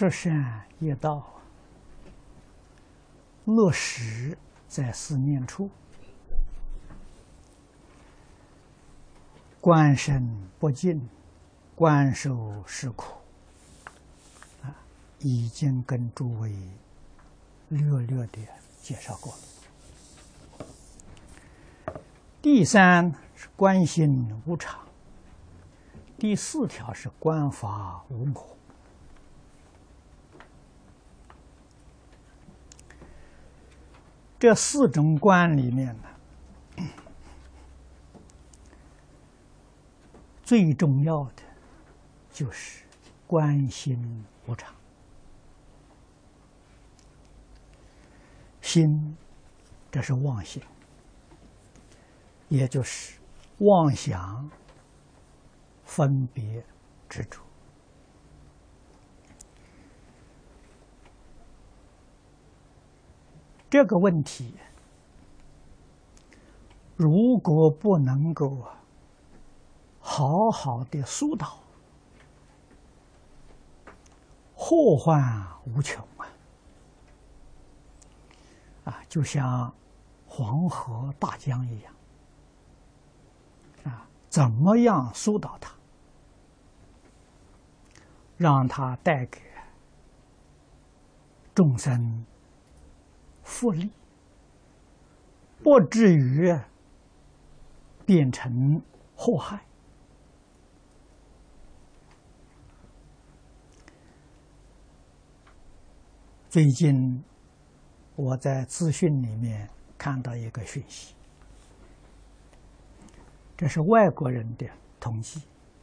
十善业道，落实在思念处，观身不净，观受是苦。已经跟诸位略略的介绍过了。第三是观心无常，第四条是观法无我。这四种观里面呢，最重要的就是观心无常。心，这是妄心，也就是妄想、分别、执着。这个问题，如果不能够好好的疏导，祸患无穷就像黄河大江一样怎么样疏导它，让它带给众生福利，不至于变成祸害。最近我在资讯里面看到一个讯息，这是外国人的统计，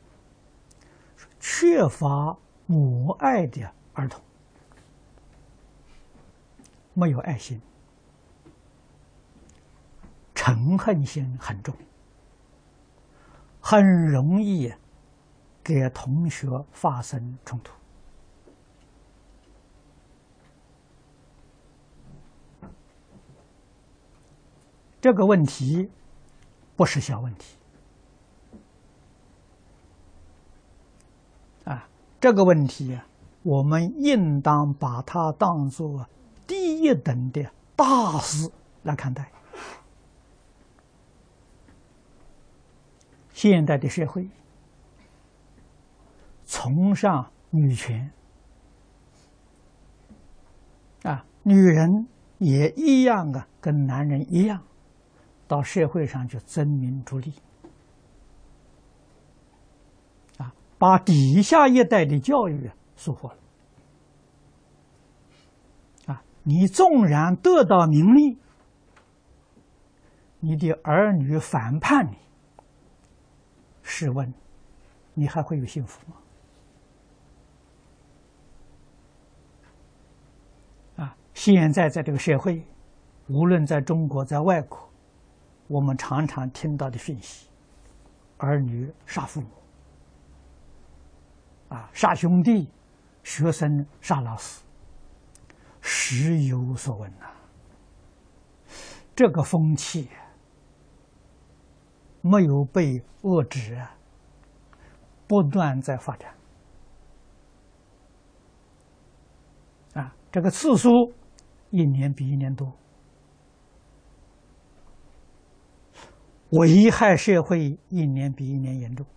缺乏母爱的儿童，没有爱心，嗔恨心很重，很容易给同学发生冲突。这个问题不是小问题这个问题我们应当把它当作第一等的大事来看待。现代的社会崇尚女权女人也一样跟男人一样到社会上去争名逐利把底下一代的教育疏忽了你纵然得到名利，你的儿女反叛你，试问你还会有幸福吗？现在在这个社会，无论在中国在外国，我们常常听到的讯息，儿女杀父母杀兄弟，学生杀老师，时有所闻这个风气没有被遏制不断在发展这个次数一年比一年多，危害社会一年比一年严重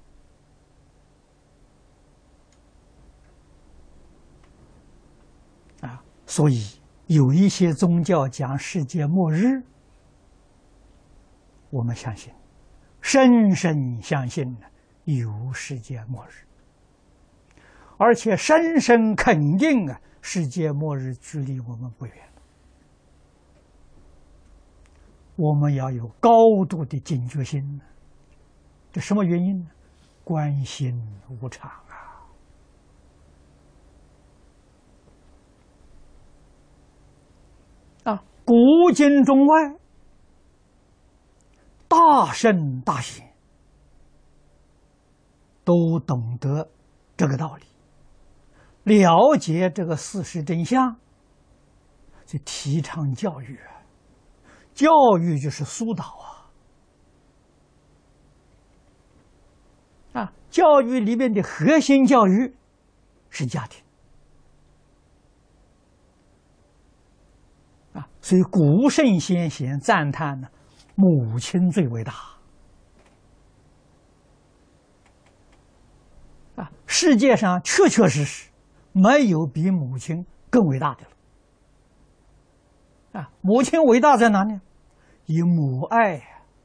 所以有一些宗教讲世界末日，我们相信，深深相信有世界末日，而且深深肯定世界末日距离我们不远。我们要有高度的警觉心这什么原因呢？观心无常古今中外大圣大贤都懂得这个道理，了解这个事实真相，就提倡教育教育就是疏导教育里面的核心教育是家庭所以古圣先贤赞叹呢，母亲最伟大。世界上确确实实没有比母亲更伟大的了。母亲伟大在哪里？以母爱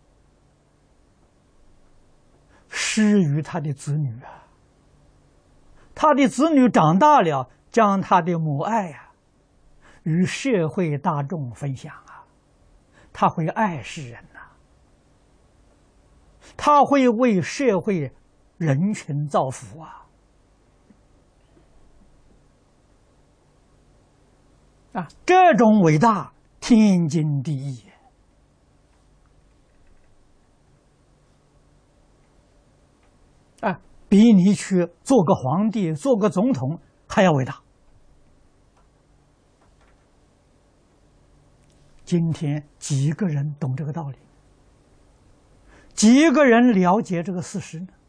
施于他的子女啊，他的子女长大了，将他的母爱与社会大众分享啊，他会爱世人呐，他会为社会人群造福啊。这种伟大天经地义比你去做个皇帝、做个总统还要伟大。今天几个人懂这个道理？几个人了解这个事实呢？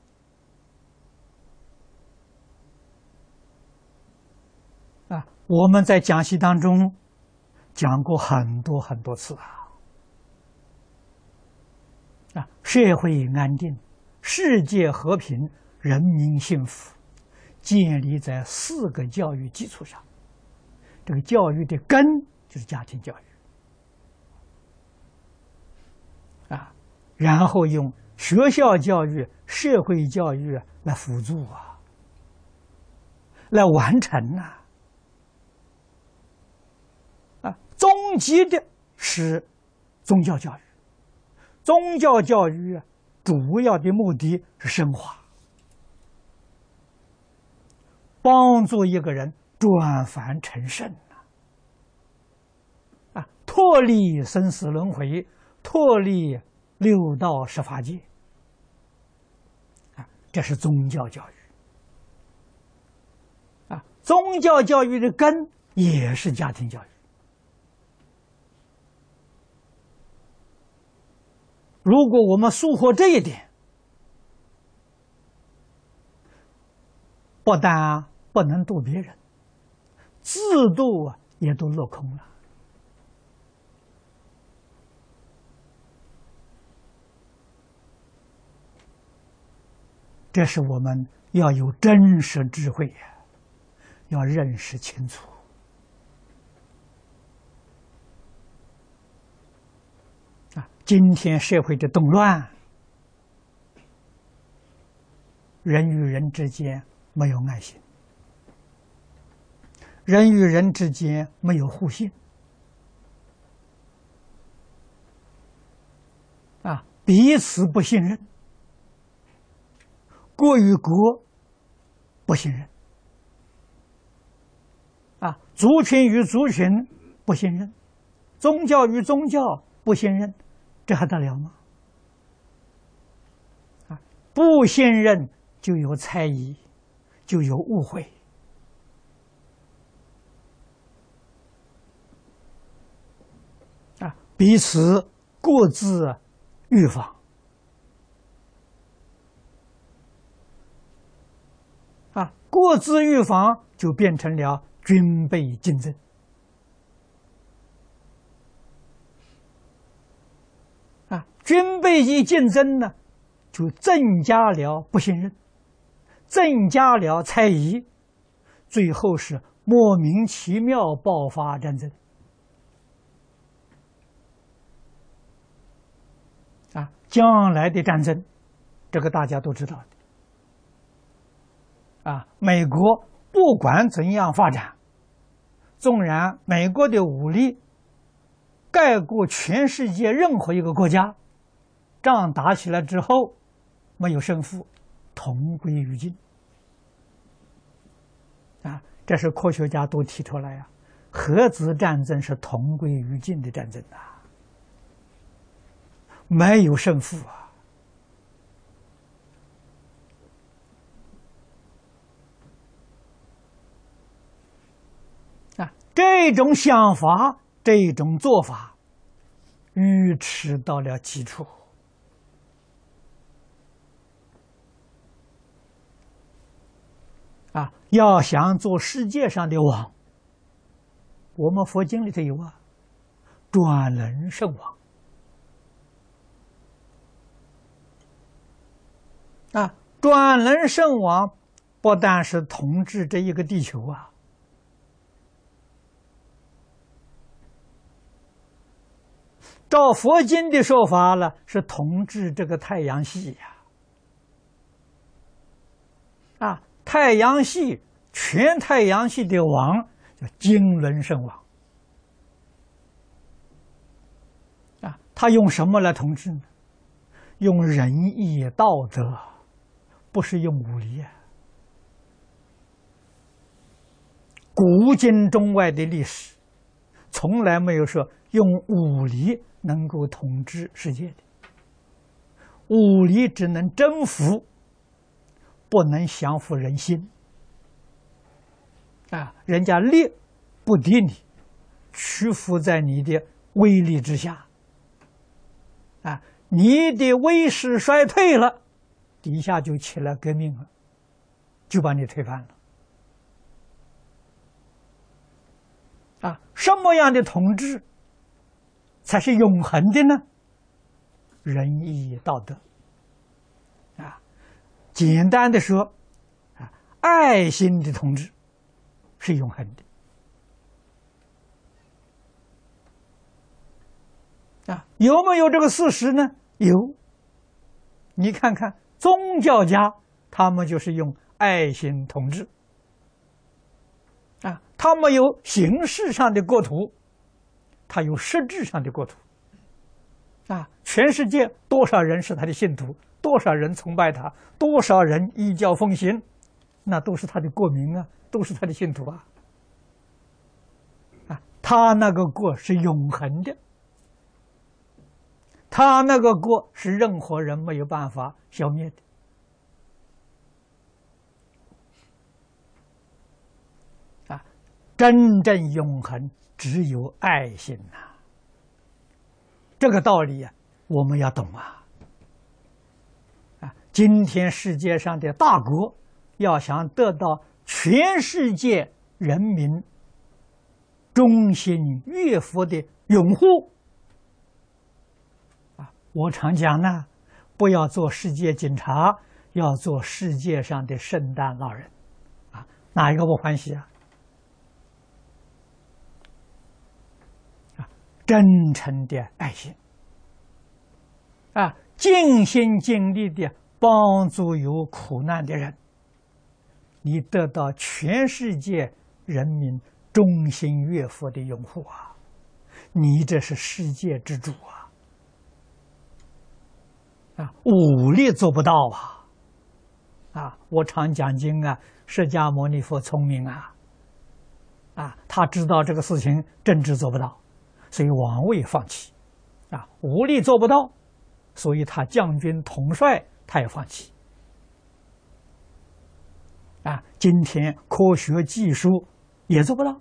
我们在讲习当中讲过很多很多次社会安定、世界和平、人民幸福，建立在4个教育基础上。这个教育的根就是家庭教育然后用学校教育、社会教育来辅助来完成终极的是宗教教育。宗教教育主要的目的是升华，帮助一个人转凡成圣脱离生死轮回，脱离6道18界这是宗教教育宗教教育的根也是家庭教育。如果我们疏忽这一点，不但不能度别人，自度也都落空了。这是我们要有真实智慧要认识清楚。今天社会的动乱，人与人之间没有爱心，人与人之间没有互信彼此不信任，国与国不信任族群与族群不信任，宗教与宗教不信任，这还得了吗？不信任就有猜疑，就有误会彼此各自预防各自预防就变成了军备竞争军备一竞争呢，就增加了不信任，增加了猜疑，最后是莫名其妙爆发战争将来的战争，这个大家都知道的美国不管怎样发展，纵然美国的武力盖过全世界任何一个国家，仗打起来之后没有胜负，同归于尽这是科学家都提出来核子战争是同归于尽的战争没有胜负这种想法，这种做法愚痴到了极处要想做世界上的王，我们佛经里头有转轮圣王啊，转轮圣王不但是统治这一个地球啊，照佛经的说法了，是统治这个太阳系呀。啊，太阳系全太阳系的王叫经轮圣王。啊，他用什么来统治呢？用仁义道德，不是用武力啊。古今中外的历史，从来没有说用武力能够统治世界的。武力只能征服，不能降服人心。啊，人家力不敌你，屈服在你的威力之下。啊，你的威势衰退了，底下就起来革命了，就把你推翻了。啊，什么样的统治才是永恒的呢？仁义道德。啊，简单的说，啊，爱心的统治是永恒的。啊，有没有这个事实呢？有。你看看宗教家，他们就是用爱心统治。啊，他没有形式上的国土，他有实质上的国土。啊，全世界多少人是他的信徒，多少人崇拜他，多少人依教奉行，那都是他的国民啊，都是他的信徒啊。啊，他那个国是永恒的，他那个国是任何人没有办法消灭的。啊，真正永恒只有爱心呐。这个道理啊，我们要懂啊！啊，今天世界上的大国要想得到全世界人民忠心悦服的拥护，啊，我常讲呢，不要做世界警察，要做世界上的圣诞老人，啊，哪一个不欢喜啊？真诚的爱心，啊，尽心尽力的帮助有苦难的人，你得到全世界人民忠心悦服的拥护啊！你这是世界之主啊！啊，武力做不到啊！啊，我常讲经啊，释迦牟尼佛聪明啊！啊，他知道这个事情政治做不到。所以王位放弃，啊，武力做不到，所以他将军统帅他也放弃。啊，今天科学技术也做不到。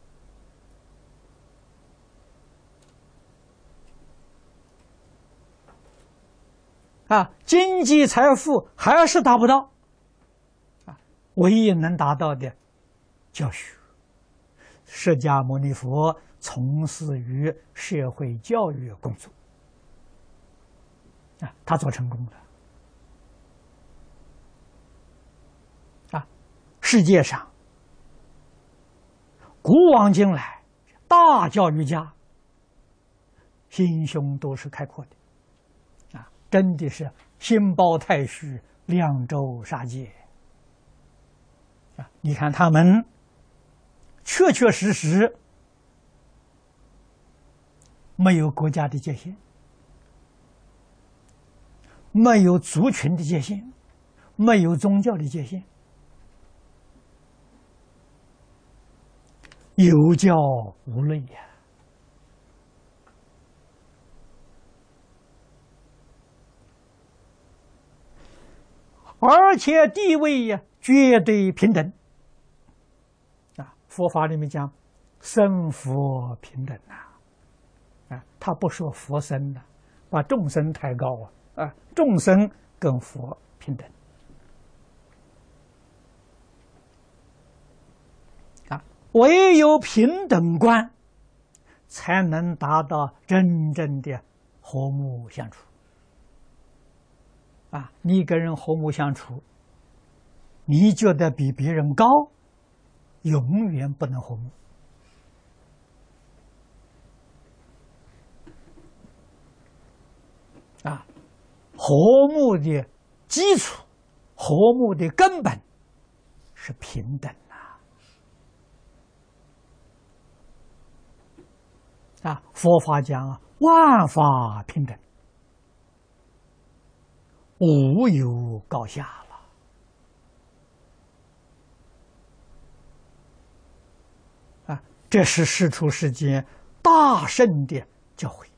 啊，经济财富还是达不到。啊，唯一能达到的教学。释迦牟尼佛从事于社会教育工作，啊，他做成功了。啊，世界上古往今来大教育家心胸都是开阔的，啊，真的是心包太虚，量周杀戒。啊，你看他们确确实实没有国家的界限，没有族群的界限，没有宗教的界限，有教无类呀。而且地位呀绝对平等。啊，佛法里面讲僧佛平等呐。啊，他不说佛僧的，把众生抬高啊！啊，众生跟佛平等。啊，唯有平等观， 才能达到真正的和睦相处。你跟人和睦相处，你觉得比别人高，永远不能和睦。和睦的基础，和睦的根本是平等佛法讲万法平等，无有高下了。这是世出世间大圣的教诲。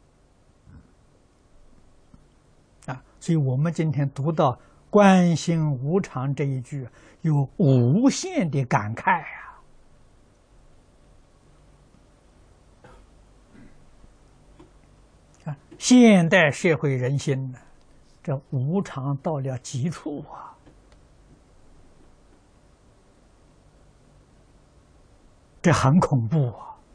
所以我们今天读到“观心无常”这一句，有无限的感慨现代社会人心呢，这无常到了极处这很恐怖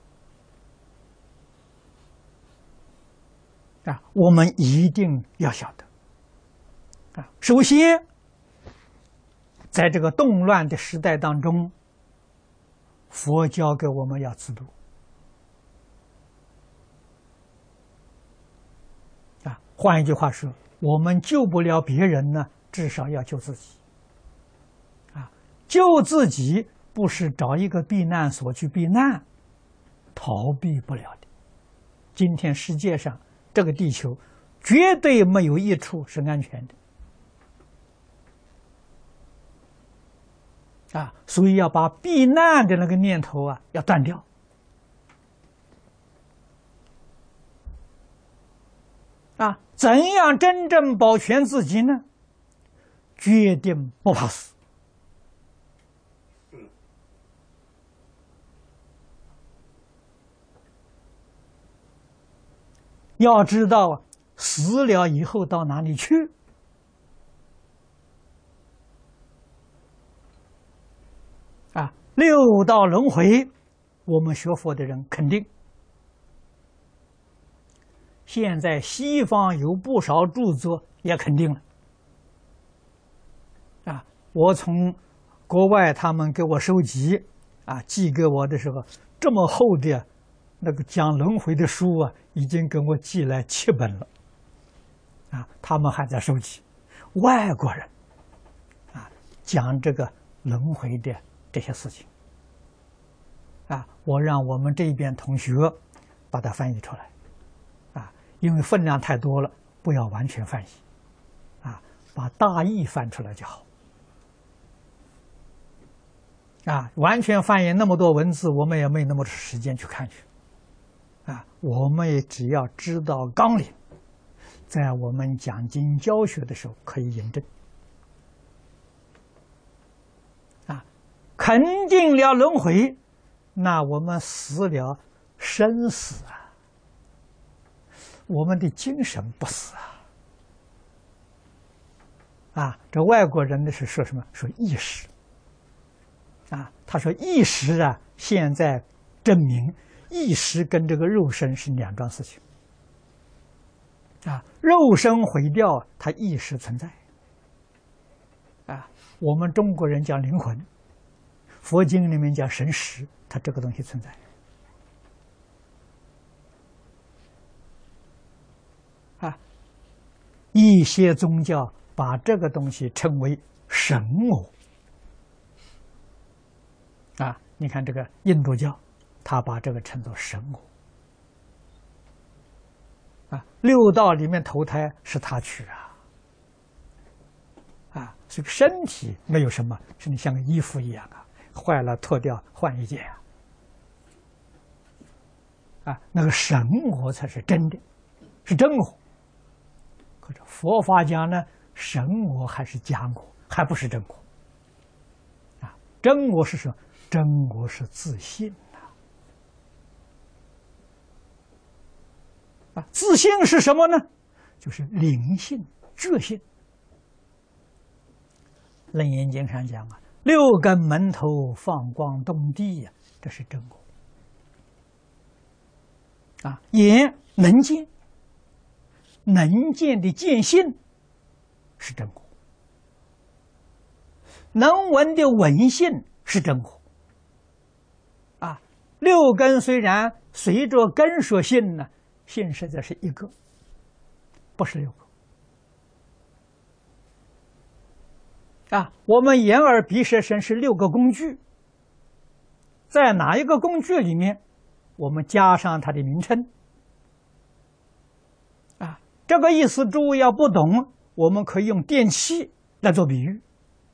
我们一定要晓得。首先，在这个动乱的时代当中，佛教给我们要自度。换一句话说，我们救不了别人呢，至少要救自己。救自己不是找一个避难所去避难，逃避不了的。今天世界上这个地球，绝对没有一处是安全的。所以要把避难的那个念头要断掉。怎样真正保全自己呢？决定不怕死。要知道死了以后到哪里去？六道轮回，我们学佛的人肯定。现在西方有不少著作也肯定了。我从国外他们给我收集寄给我的时候，这么厚的那个讲轮回的书已经给我寄来7本了。他们还在收集。外国人讲这个轮回的这些事情我让我们这边同学把它翻译出来因为分量太多了，不要完全翻译把大意翻出来就好完全翻译那么多文字，我们也没那么多时间去看去我们也只要知道纲领，在我们讲经教学的时候可以引证肯定了轮回，那我们死了生死我们的精神不死这外国人呢是说什么？说意识他说意识现在证明意识跟这个肉身是两桩事情肉身毁掉，它意识存在我们中国人讲灵魂，佛经里面讲神识，它这个东西存在一些宗教把这个东西称为神我你看这个印度教，他把这个称作神我六道里面投胎是他去这个身体没有什么，是你像个衣服一样坏了脱掉换一件那个神我才是真的，是真我。可是佛法讲呢，神我还是假我，还不是真我真我是什么？真我是自信自信是什么呢？就是灵性、觉性。楞严经上讲六根门头放光动地这是真我眼能见，能见的见性是真我，能闻的闻性是真我。六根虽然随着根说性呢，性实在是一个，不是六个。我们眼耳鼻舌身是六个工具，在哪一个工具里面，我们加上它的名称。这个意思诸位要不懂，我们可以用电器来做比喻。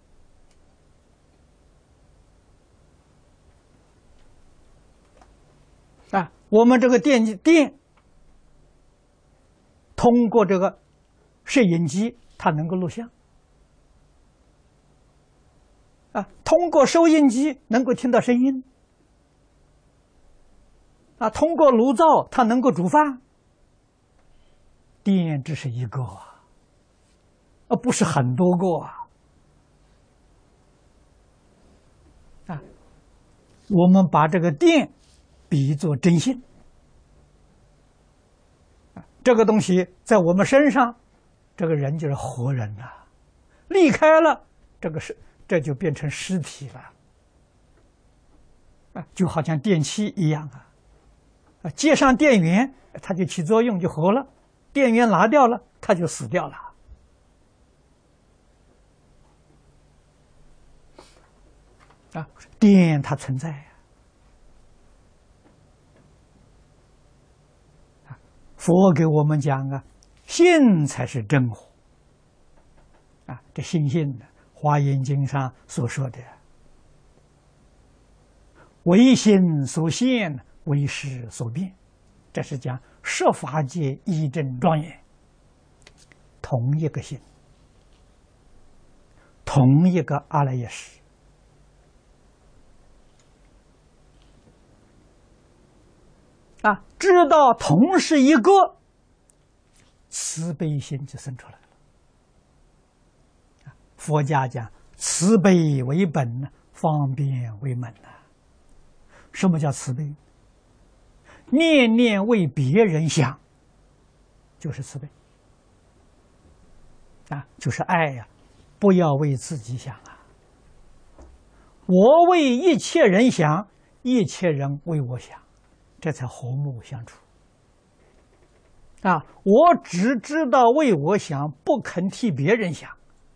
我们这个电通过这个摄影机，它能够录像。通过收音机能够听到声音。通过炉灶它能够煮饭。电只是一个不是很多个我们把这个电比作真性，这个东西在我们身上，这个人就是活人了。离开了，这就变成尸体了。就好像电器一样接上电源，它就起作用，就活了；电源拿掉了，它就死掉了。电它存在佛给我们讲心才是真我这心性的《华严经》上所说的唯心所现，唯识所变，这是讲十法界一真庄严，同一个心，同一个阿赖耶识。知道同是一个，慈悲心就生出来了。佛家讲慈悲为本，方便为门什么叫慈悲？念念为别人想，就是慈悲就是爱不要为自己想我为一切人想，一切人为我想，这才和睦相处我只知道为我想，不肯替别人想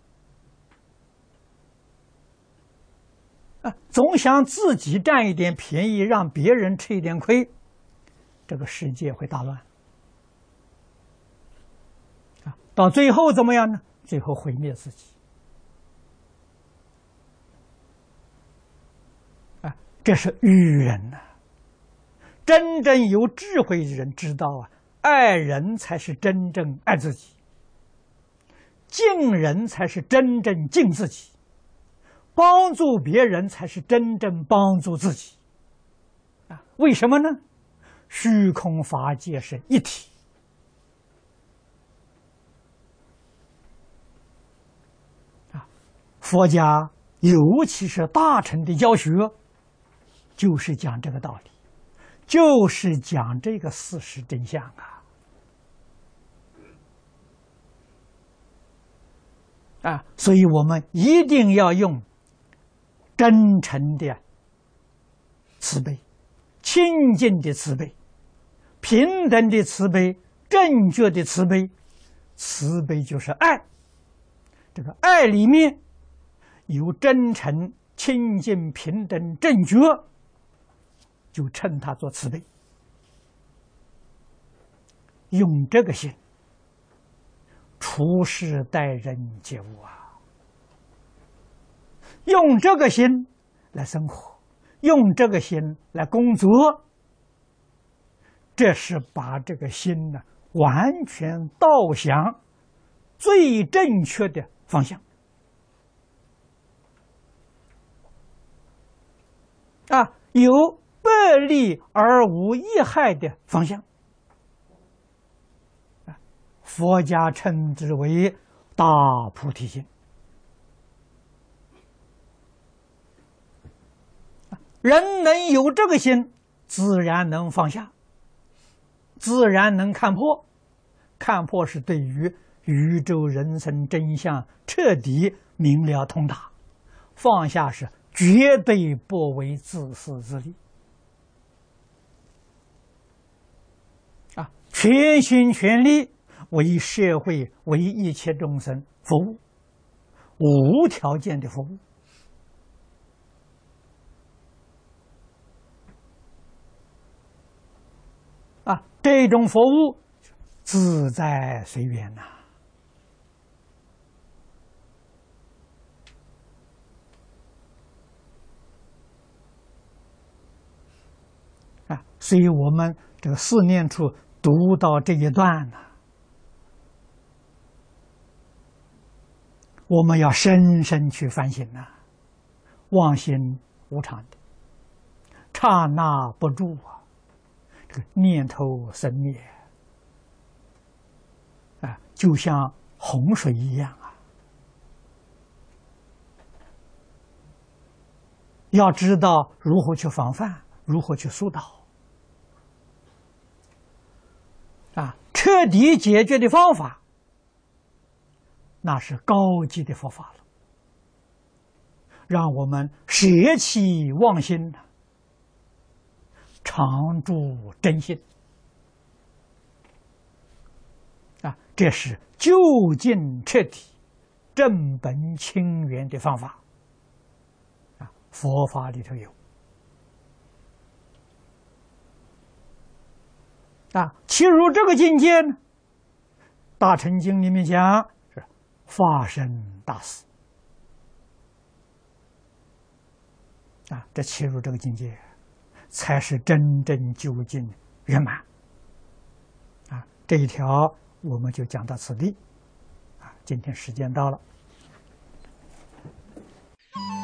总想自己占一点便宜，让别人吃一点亏，这个世界会大乱到最后怎么样呢？最后毁灭自己这是愚人真正有智慧的人知道爱人才是真正爱自己，敬人才是真正敬自己，帮助别人才是真正帮助自己为什么呢？虚空法界是一体佛家尤其是大乘的教学，就是讲这个道理，就是讲这个事实真相所以我们一定要用真诚的慈悲、清净的慈悲、平等的慈悲、正确的慈悲。慈悲就是爱，这个爱里面有真诚、清净、平等、正觉，就称它做慈悲。用这个心处事待人接物用这个心来生活，用这个心来工作，这是把这个心完全导向最正确的方向有百利而无一害的方向佛家称之为大菩提心人能有这个心，自然能放下自然能看破。看破是对于宇宙人生真相彻底明了通达，放下是绝对不为自私自利啊，全心全力为社会、为一切众生服务，无条件的服务啊，这种服务自在随缘呐。所以我们这个四念处读到这一段呢，我们要深深去反省呐。妄心无常的，刹那不住啊，这个念头生灭啊，就像洪水一样啊。要知道如何去防范，如何去疏导。彻底解决的方法，那是高级的佛法了。让我们舍弃妄心，常住真心啊，这是究竟彻底、正本清源的方法啊，佛法里头有。其如这个境界呢，大乘经里面讲是发生大事啊，这切入这个境界，才是真正究竟圆满啊。这一条我们就讲到此地啊，今天时间到了。